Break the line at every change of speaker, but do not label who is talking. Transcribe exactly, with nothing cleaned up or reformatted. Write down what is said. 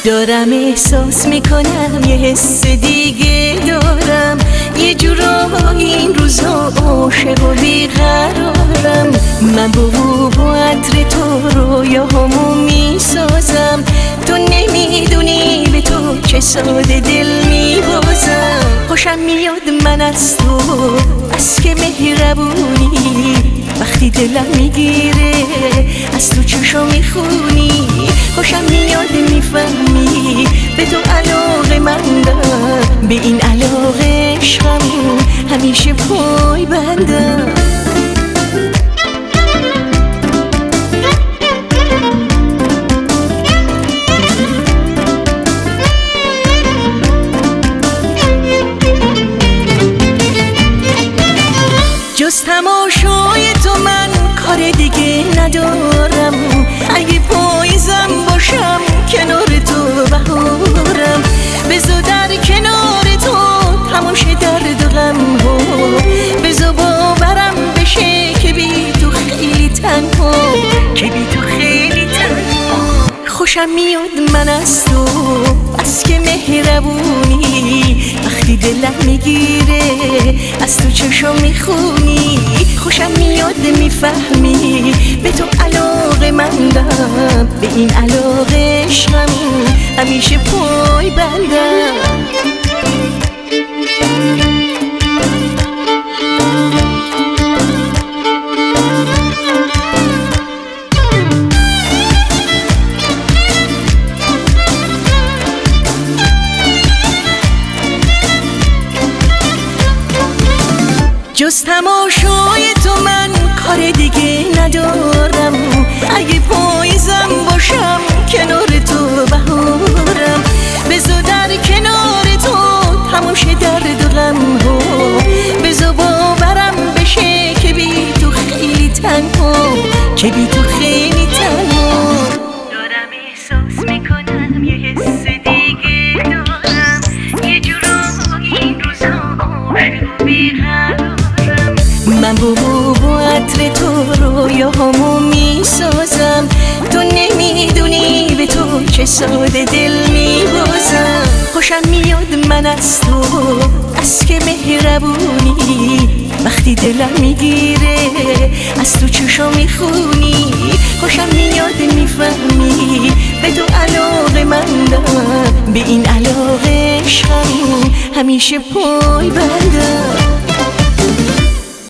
دارم احساس میکنم یه حس دیگه دارم، یه جورایی این روزا عاشق و بیقرارم. من با بو و عطر تو رویاهامو میسازم، تو نمیدونی به تو چه ساده دل میبازم. خوشم میاد من از تو، از که مهربونی، وقتی دلم میگیره از تو چشا میخونی. خوشم میاد میفهمی به تو علاقه مندم، به این علاقه عشقم همیشه پای بندم. جز تماشای تو من کار دیگه ندارم، اگه پاییزم باشم کنار تو بهارم. بذار در کنار تو تماشه درد و غم ها، بذار باورم بشه که بی تو خیلی تنها، که بی تو خیلی تنها. خوشم میاد من از تو، از که مهربونی، وقتی دلم میگیره از تو چشم میخونی. خوشم میاد میفهمی به تو علاقه مندم، به این علاقه عشقم همیشه پای بندم. جز تماشای تو من کار دیگه ندارم، اگه پاییزم باشم کنار تو بهارم. بذار در کنار تو تماشه درد و غم ها، بذار باورم بشه که بی تو خیلی تنها، که بی تو خیلی تنها.
دارم احساس میکنم یه حس دیگه دارم، یه جورایی این روزا عاشق و بیقرارم.
من با بو و عطر تو رویاهامو میسازم، تو نمیدونی به تو چه ساده دل میبازم. خوشم میاد من از تو، از که مهربونی، وقتی دلم میگیره از تو چشا میخونی. خوشم میاد میفهمی به تو علاقه مندم، به این علاقه عشقم همیشه پای بندم.